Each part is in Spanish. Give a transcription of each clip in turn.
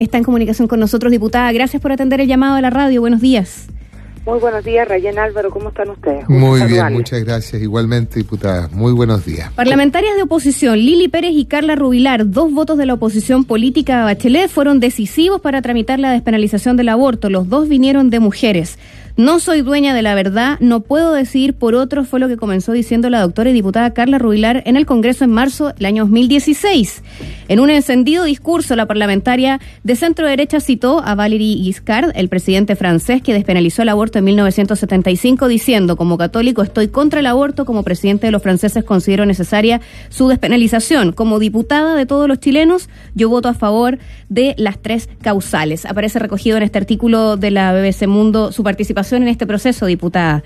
Está en comunicación con nosotros, diputada. Gracias por atender el llamado de la radio. Buenos días. Muy buenos días, Rayén, Álvaro, ¿cómo están ustedes? Muy bien, muchas gracias. Igualmente, diputada, muy buenos días. Parlamentarias de oposición, Lili Pérez y Carla Rubilar, 2 votos de la oposición política a Bachelet, fueron decisivos para tramitar la despenalización del aborto. Los 2 vinieron de mujeres. No soy dueña de la verdad, no puedo decidir por otros, fue lo que comenzó diciendo la doctora y diputada Carla Rubilar en el Congreso en marzo del año 2016. En un encendido discurso, la parlamentaria de centro derecha citó a Valéry Giscard, el presidente francés que despenalizó el aborto en 1975, diciendo: como católico estoy contra el aborto, como presidente de los franceses considero necesaria su despenalización. Como diputada de todos los chilenos, yo voto a favor de las 3 causales. Aparece recogido en este artículo de la BBC Mundo su participación en este proceso, diputada.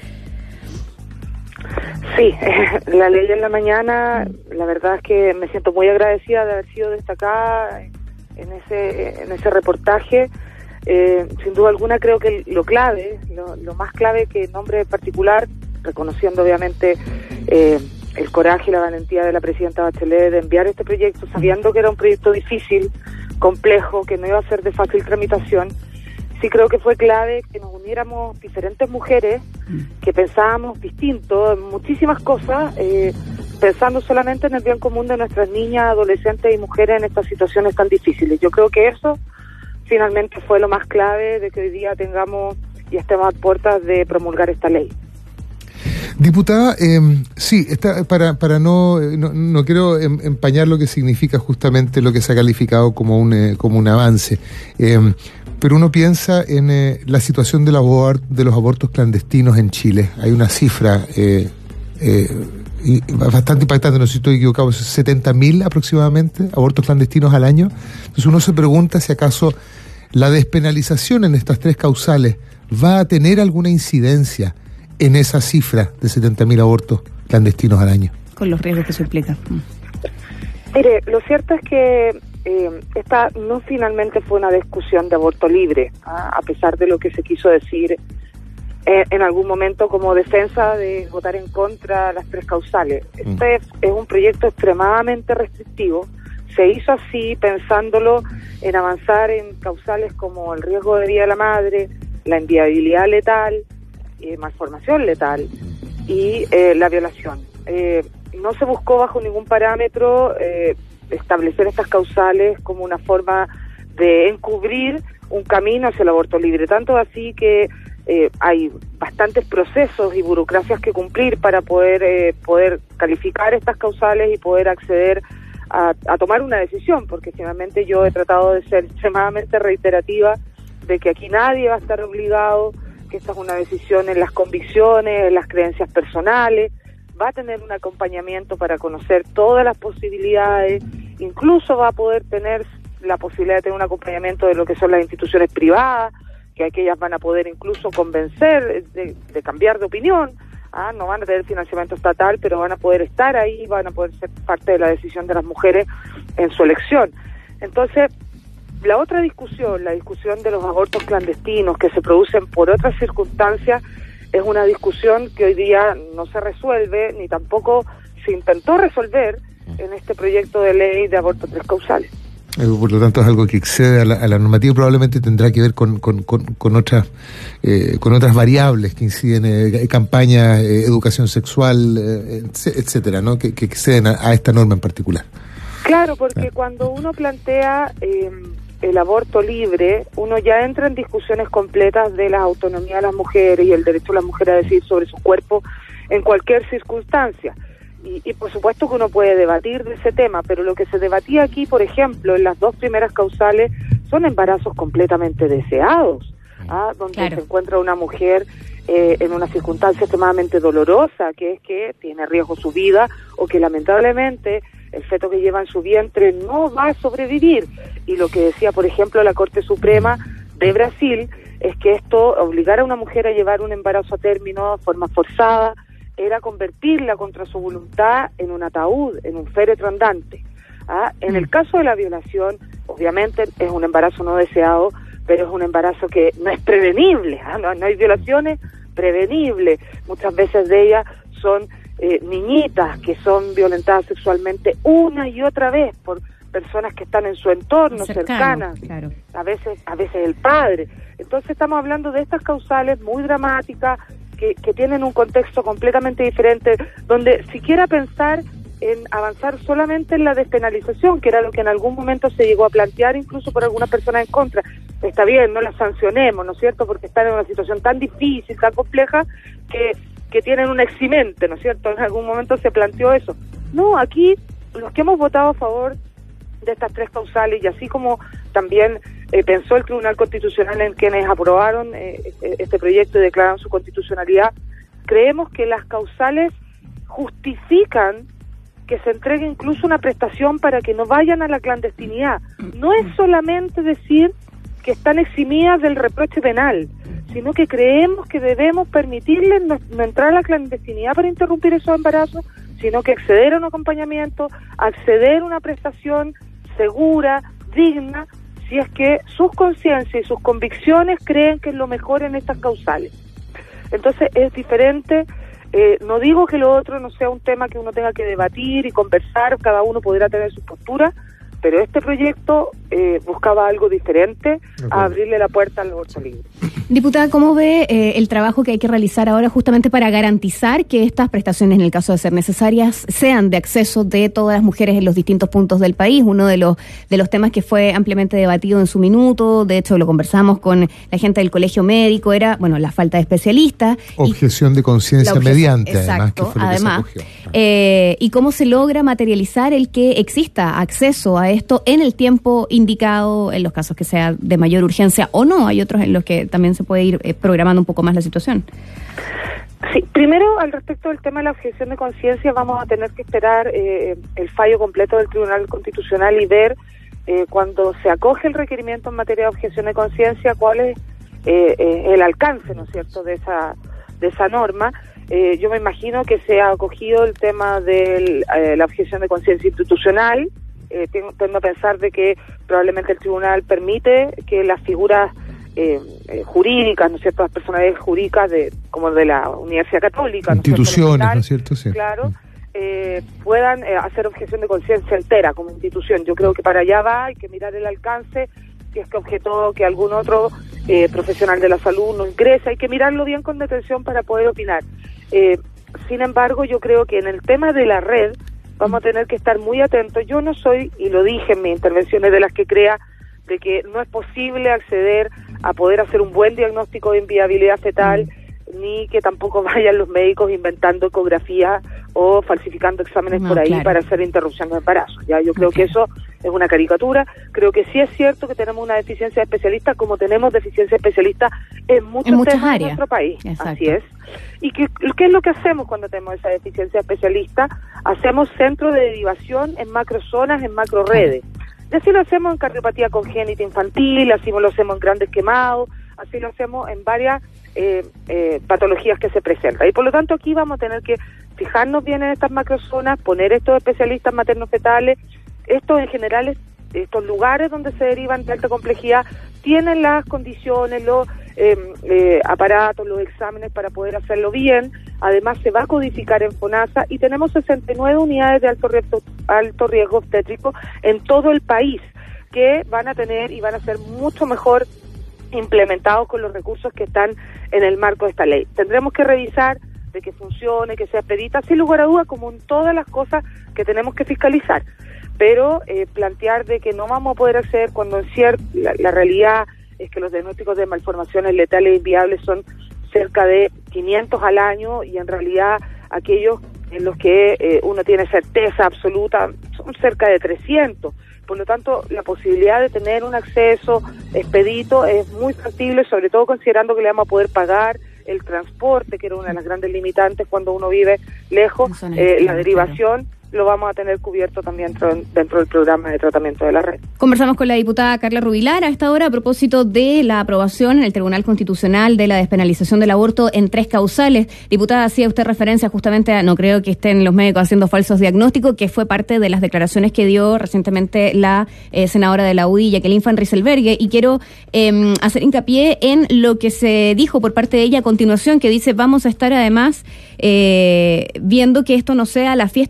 Sí, la ley en la mañana, la verdad es que me siento muy agradecida de haber sido destacada en ese reportaje. Sin duda alguna creo que lo más clave que nombre particular, reconociendo obviamente el coraje y la valentía de la presidenta Bachelet de enviar este proyecto, sabiendo que era un proyecto difícil, complejo, que no iba a ser de fácil tramitación. Sí creo que fue clave que nos uniéramos diferentes mujeres que pensábamos distinto en muchísimas cosas, pensando solamente en el bien común de nuestras niñas, adolescentes y mujeres en estas situaciones tan difíciles. Yo creo que eso finalmente fue lo más clave de que hoy día tengamos y estemos a puertas de promulgar esta ley. Diputada, sí, para no quiero empañar lo que significa justamente lo que se ha calificado como un avance, pero uno piensa en la situación de los abortos clandestinos en Chile. Hay una cifra bastante impactante, no sé si estoy equivocado, 70.000 aproximadamente abortos clandestinos al año. Entonces uno se pregunta si acaso la despenalización en estas 3 causales va a tener alguna incidencia en esa cifra de 70.000 abortos clandestinos al año. Con los riesgos que se implican. Mire, lo cierto es que esta no finalmente fue una discusión de aborto libre, a pesar de lo que se quiso decir en algún momento como defensa de votar en contra de las 3 causales. Este es un proyecto extremadamente restrictivo. Se hizo así pensándolo en avanzar en causales como el riesgo de vida de la madre, la inviabilidad letal, malformación letal y la violación. No se buscó bajo ningún parámetro establecer estas causales como una forma de encubrir un camino hacia el aborto libre, tanto así que hay bastantes procesos y burocracias que cumplir para poder calificar estas causales y poder acceder a tomar una decisión, porque finalmente yo he tratado de ser extremadamente reiterativa de que aquí nadie va a estar obligado, que esta es una decisión en las convicciones, en las creencias personales, va a tener un acompañamiento para conocer todas las posibilidades, incluso va a poder tener la posibilidad de tener un acompañamiento de lo que son las instituciones privadas, que aquellas van a poder incluso convencer de cambiar de opinión, no van a tener financiamiento estatal, pero van a poder estar ahí, van a poder ser parte de la decisión de las mujeres en su elección. Entonces, la otra discusión, la discusión de los abortos clandestinos que se producen por otras circunstancias, es una discusión que hoy día no se resuelve, ni tampoco se intentó resolver en este proyecto de ley de aborto 3 causales. Por lo tanto es algo que excede a la normativa y probablemente tendrá que ver con otras variables que inciden, campañas, educación sexual, etcétera, ¿no? Que exceden a esta norma en particular. Claro, porque cuando uno plantea el aborto libre, uno ya entra en discusiones completas de la autonomía de las mujeres y el derecho de las mujeres a decidir sobre su cuerpo en cualquier circunstancia. Y por supuesto que uno puede debatir de ese tema, pero lo que se debatía aquí, por ejemplo, en las 2 primeras causales, son embarazos completamente deseados, donde se encuentra una mujer en una circunstancia extremadamente dolorosa, que es que tiene riesgo su vida o que lamentablemente el feto que lleva en su vientre no va a sobrevivir. Y lo que decía, por ejemplo, la Corte Suprema de Brasil es que esto, obligar a una mujer a llevar un embarazo a término de forma forzada, era convertirla contra su voluntad en un ataúd, en un féretro andante. En el caso de la violación, obviamente es un embarazo no deseado, pero es un embarazo que no es prevenible, no hay violaciones prevenibles. Muchas veces de ellas son niñitas que son violentadas sexualmente una y otra vez por personas que están en su entorno, cercanas, claro. a veces el padre. Entonces estamos hablando de estas causales muy dramáticas, que tienen un contexto completamente diferente, donde siquiera pensar en avanzar solamente en la despenalización, que era lo que en algún momento se llegó a plantear incluso por algunas personas en contra. Está bien, no las sancionemos, ¿no es cierto?, porque están en una situación tan difícil, tan compleja, que tienen un eximente, ¿no es cierto? En algún momento se planteó eso. No, aquí los que hemos votado a favor de estas tres causales, y así como también pensó el Tribunal Constitucional en quienes aprobaron este proyecto y declararon su constitucionalidad, creemos que las causales justifican que se entregue incluso una prestación para que no vayan a la clandestinidad. No es solamente decir que están eximidas del reproche penal, sino que creemos que debemos permitirles no entrar a la clandestinidad para interrumpir esos embarazos, sino que acceder a un acompañamiento, acceder a una prestación segura, digna, si es que sus conciencias y sus convicciones creen que es lo mejor en estas causales. Entonces es diferente. No digo que lo otro no sea un tema que uno tenga que debatir y conversar, cada uno podrá tener su postura, pero este proyecto buscaba algo diferente, a abrirle la puerta al aborto libre. Diputada, ¿cómo ve el trabajo que hay que realizar ahora justamente para garantizar que estas prestaciones, en el caso de ser necesarias, sean de acceso de todas las mujeres en los distintos puntos del país? Uno de los temas que fue ampliamente debatido en su minuto, de hecho lo conversamos con la gente del Colegio Médico, era, bueno, la falta de especialistas. Objeción de conciencia mediante, exacto, además, que fue lo que se acogió. Y cómo se logra materializar el que exista acceso a esto en el tiempo indicado, en los casos que sea de mayor urgencia o no. Hay otros en los que también se puede ir programando un poco más la situación. Sí, primero, al respecto del tema de la objeción de conciencia, vamos a tener que esperar el fallo completo del Tribunal Constitucional y ver cuando se acoge el requerimiento en materia de objeción de conciencia cuál es el alcance, ¿no es cierto?, de esa norma. Yo me imagino que se ha acogido el tema de la objeción de conciencia institucional. Tengo a pensar de que probablemente el tribunal permite que las figuras jurídicas, ¿no es cierto?, las personalidades jurídicas como de la Universidad Católica, instituciones, ¿no es cierto? Sí. Claro, puedan hacer objeción de conciencia entera como institución. Yo creo que para allá va, hay que mirar el alcance, si es que objetó que algún otro profesional de la salud no ingresa, hay que mirarlo bien con detención para poder opinar. Sin embargo, yo creo que en el tema de la red vamos a tener que estar muy atentos. Yo no soy, y lo dije en mis intervenciones, de las que crea de que no es posible acceder a poder hacer un buen diagnóstico de inviabilidad fetal, ni que tampoco vayan los médicos inventando ecografías o falsificando exámenes por ahí para hacer interrupción de embarazo. Ya yo creo que eso es una caricatura. Creo que sí es cierto que tenemos una deficiencia de especialistas, como tenemos deficiencia de especialistas en muchas temas áreas de nuestro país. Exacto. Así es. ¿Y qué es lo que hacemos cuando tenemos esa deficiencia de especialistas? Hacemos centros de derivación en macrozonas, en macroredes. Y así lo hacemos en cardiopatía congénita infantil, así lo hacemos en grandes quemados, así lo hacemos en varias patologías que se presentan. Y por lo tanto aquí vamos a tener que fijarnos bien en estas macrozonas, poner estos especialistas materno-fetales. Estos en general, estos lugares donde se derivan de alta complejidad, tienen las condiciones, los aparatos, los exámenes para poder hacerlo bien. Además se va a codificar en FONASA y tenemos 69 unidades de alto riesgo obstétrico en todo el país que van a tener y van a ser mucho mejor implementados con los recursos que están en el marco de esta ley. Tendremos que revisar de que funcione, que sea expedita, sin lugar a dudas, como en todas las cosas que tenemos que fiscalizar. Pero plantear de que no vamos a poder acceder cuando en la realidad es que los diagnósticos de malformaciones letales e inviables son cerca de 500 al año, y en realidad aquellos en los que uno tiene certeza absoluta son cerca de 300. Por lo tanto, la posibilidad de tener un acceso expedito es muy factible, sobre todo considerando que le vamos a poder pagar el transporte, que era una de las grandes limitantes cuando uno vive lejos, la derivación. Lo vamos a tener cubierto también dentro del programa de tratamiento de la red. Conversamos con la diputada Carla Rubilar a esta hora a propósito de la aprobación en el Tribunal Constitucional de la despenalización del aborto en 3 causales. Diputada, hacía usted referencia justamente a, no creo que estén los médicos haciendo falsos diagnósticos, que fue parte de las declaraciones que dio recientemente la senadora de la UDI, Jacqueline Van Rysselberghe, y quiero hacer hincapié en lo que se dijo por parte de ella a continuación, que dice: vamos a estar además viendo que esto no sea la fiesta de los violentos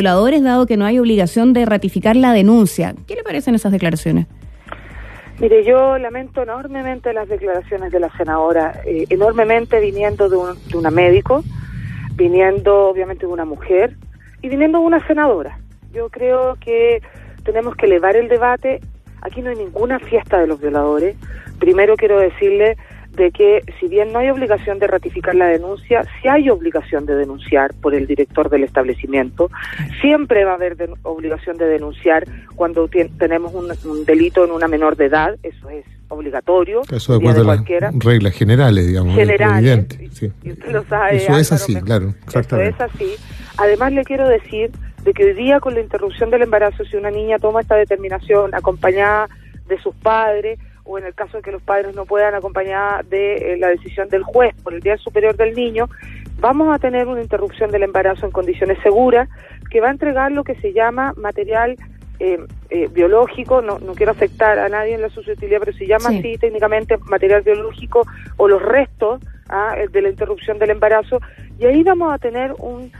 violadores, dado que no hay obligación de ratificar la denuncia. ¿Qué le parecen esas declaraciones? Mire, yo lamento enormemente las declaraciones de la senadora, enormemente viniendo de una médico, viniendo obviamente de una mujer y viniendo de una senadora. Yo creo que tenemos que elevar el debate. Aquí no hay ninguna fiesta de los violadores. Primero quiero decirle de que si bien no hay obligación de ratificar la denuncia, sí hay obligación de denunciar por el director del establecimiento. Siempre va a haber obligación de denunciar cuando tenemos un delito en una menor de edad, eso es obligatorio. Eso de acuerdo a las reglas generales, digamos. Generales, sí. Y usted lo sabe. Eso es así, claro, exactamente. Eso es así. Además le quiero decir de que hoy día con la interrupción del embarazo, si una niña toma esta determinación acompañada de sus padres, o en el caso de que los padres no puedan, acompañada de la decisión del juez por el bien superior del niño, vamos a tener una interrupción del embarazo en condiciones seguras, que va a entregar lo que se llama material biológico, no quiero afectar a nadie en la susceptibilidad, pero se llama así técnicamente material biológico o los restos de la interrupción del embarazo, y ahí vamos a tener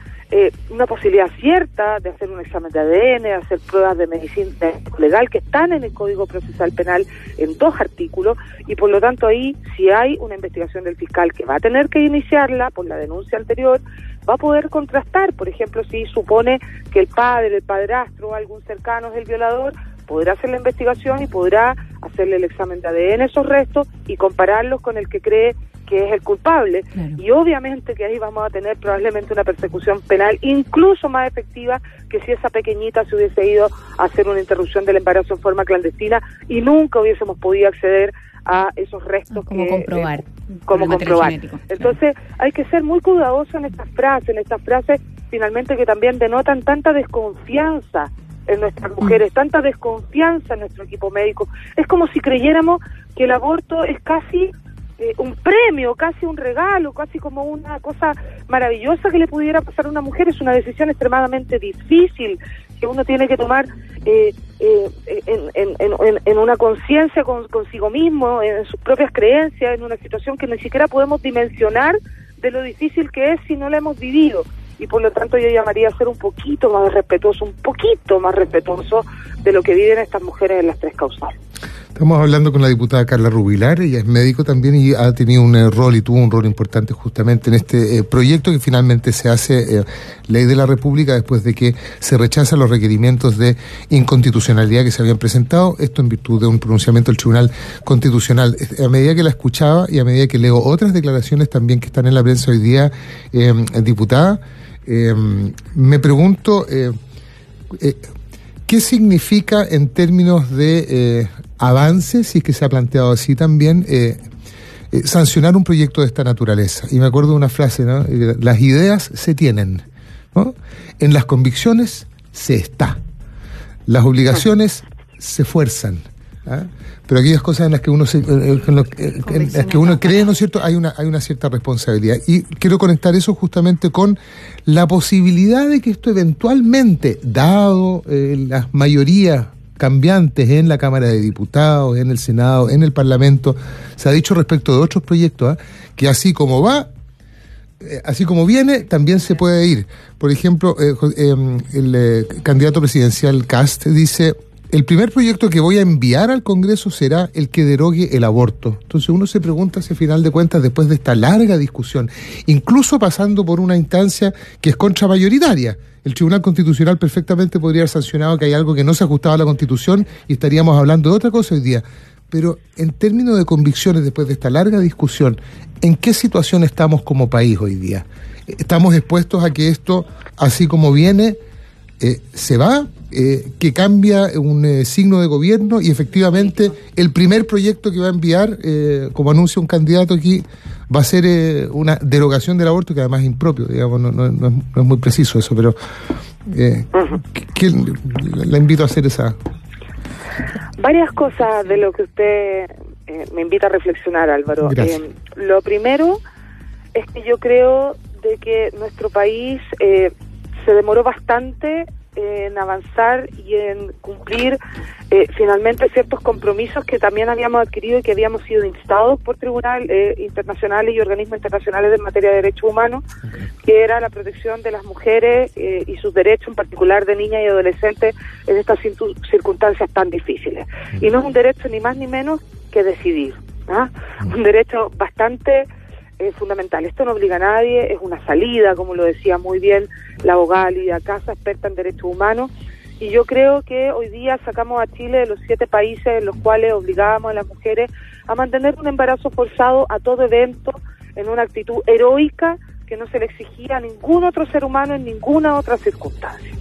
una posibilidad cierta de hacer un examen de ADN, de hacer pruebas de medicina legal que están en el Código Procesal Penal en 2 artículos, y por lo tanto ahí, si hay una investigación del fiscal que va a tener que iniciarla por la denuncia anterior, va a poder contrastar, por ejemplo, si supone que el padre, el padrastro o algún cercano es el violador, podrá hacer la investigación y podrá hacerle el examen de ADN a esos restos y compararlos con el que cree que es el culpable. Claro. Y obviamente que ahí vamos a tener probablemente una persecución penal incluso más efectiva que si esa pequeñita se hubiese ido a hacer una interrupción del embarazo en forma clandestina y nunca hubiésemos podido acceder a esos restos. Como comprobar. Genético, entonces hay que ser muy cuidadoso en estas frases finalmente que también denotan tanta desconfianza en nuestras mujeres, tanta desconfianza en nuestro equipo médico. Es como si creyéramos que el aborto es casi un premio, casi un regalo, casi como una cosa maravillosa que le pudiera pasar a una mujer. Es una decisión extremadamente difícil que uno tiene que tomar en una conciencia consigo mismo, en sus propias creencias, en una situación que ni siquiera podemos dimensionar de lo difícil que es si no la hemos vivido. Y por lo tanto yo llamaría a ser un poquito más respetuoso de lo que viven estas mujeres en las 3 causales. Estamos hablando con la diputada Carla Rubilar, ella es médico también y ha tenido un rol y tuvo un rol importante justamente en este proyecto que finalmente se hace ley de la República después de que se rechazan los requerimientos de inconstitucionalidad que se habían presentado, esto en virtud de un pronunciamiento del Tribunal Constitucional. A medida que la escuchaba y a medida que leo otras declaraciones también que están en la prensa hoy día, diputada, me pregunto ¿qué significa en términos de avance, si es que se ha planteado así también, sancionar un proyecto de esta naturaleza? Y me acuerdo de una frase, ¿no? Las ideas se tienen, ¿no? En las convicciones se está. Las obligaciones se fuerzan, ¿ah? Pero aquellas cosas en las que uno cree, ¿no es cierto?, hay una cierta responsabilidad. Y quiero conectar eso justamente con la posibilidad de que esto eventualmente, dado las mayorías cambiantes en la Cámara de Diputados, en el Senado, en el Parlamento, se ha dicho respecto de otros proyectos, que así como va, así como viene, también se puede ir. Por ejemplo, el candidato presidencial Kast dice: el primer proyecto que voy a enviar al Congreso será el que derogue el aborto. Entonces uno se pregunta si, a final de cuentas, después de esta larga discusión, incluso pasando por una instancia que es contramayoritaria, el Tribunal Constitucional perfectamente podría haber sancionado que hay algo que no se ajustaba a la Constitución y estaríamos hablando de otra cosa hoy día. Pero en términos de convicciones, después de esta larga discusión, ¿en qué situación estamos como país hoy día? ¿Estamos expuestos a que esto, así como viene, se va? Que cambia un signo de gobierno y efectivamente el primer proyecto que va a enviar, como anuncia un candidato aquí, va a ser una derogación del aborto, que además es impropio, digamos, no es muy preciso eso, pero la invito a hacer esa... Varias cosas de lo que usted me invita a reflexionar, Álvaro. Lo primero es que yo creo de que nuestro país se demoró bastante en avanzar y en cumplir finalmente ciertos compromisos que también habíamos adquirido y que habíamos sido instados por tribunales internacionales y organismos internacionales en materia de derechos humanos, que era la protección de las mujeres y sus derechos, en particular de niñas y adolescentes, en estas circunstancias tan difíciles. Y no es un derecho ni más ni menos que decidir, ¿ah? Un derecho bastante fundamental. Esto no obliga a nadie, es una salida, como lo decía muy bien la abogada Lidia Casa, experta en derechos humanos, y yo creo que hoy día sacamos a Chile de los 7 países en los cuales obligábamos a las mujeres a mantener un embarazo forzado a todo evento, en una actitud heroica que no se le exigía a ningún otro ser humano en ninguna otra circunstancia.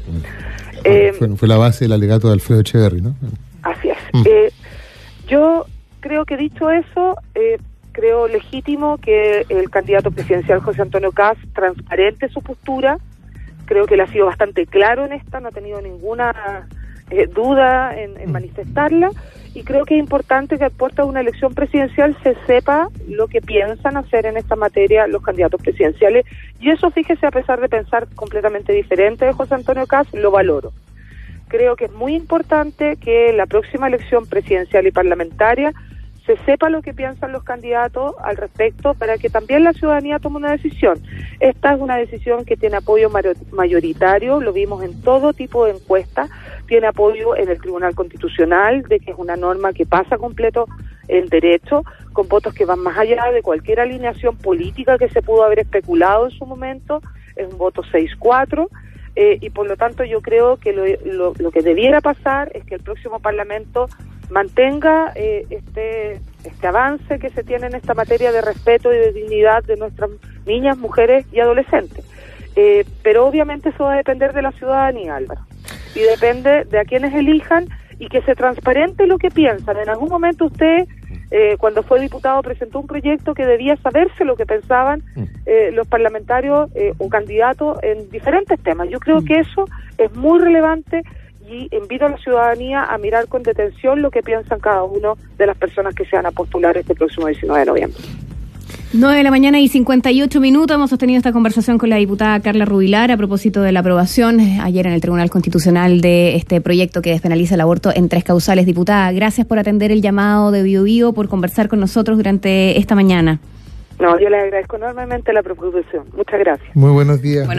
Fue la base del alegato de Alfredo Echeverri, ¿no? Así es. Yo creo que dicho eso, creo legítimo que el candidato presidencial José Antonio Kast transparente su postura. Creo que él ha sido bastante claro en esta, no ha tenido ninguna duda en manifestarla, y creo que es importante que a puerta de una elección presidencial se sepa lo que piensan hacer en esta materia los candidatos presidenciales, y eso, fíjese, a pesar de pensar completamente diferente de José Antonio Kast, lo valoro. Creo que es muy importante que en la próxima elección presidencial y parlamentaria se sepa lo que piensan los candidatos al respecto, para que también la ciudadanía tome una decisión. Esta es una decisión que tiene apoyo mayoritario, lo vimos en todo tipo de encuestas, tiene apoyo en el Tribunal Constitucional, de que es una norma que pasa completo en derecho, con votos que van más allá de cualquier alineación política que se pudo haber especulado en su momento, es un voto 6-4, y por lo tanto yo creo que lo que debiera pasar es que el próximo Parlamento mantenga este avance que se tiene en esta materia de respeto y de dignidad de nuestras niñas, mujeres y adolescentes. Pero obviamente eso va a depender de la ciudadanía, Álvaro, y depende de a quienes elijan, y que se transparente lo que piensan. En algún momento usted, cuando fue diputado, presentó un proyecto que debía saberse lo que pensaban los parlamentarios o candidatos en diferentes temas. Yo creo que eso es muy relevante, y invito a la ciudadanía a mirar con detención lo que piensan cada uno de las personas que se van a postular este próximo 19 de noviembre. 9:58 hemos sostenido esta conversación con la diputada Carla Rubilar a propósito de la aprobación ayer en el Tribunal Constitucional de este proyecto que despenaliza el aborto en 3 causales. Diputada, gracias por atender el llamado de Bio Bio, por conversar con nosotros durante esta mañana. No, yo les agradezco enormemente la preocupación. Muchas gracias. Muy buenos días.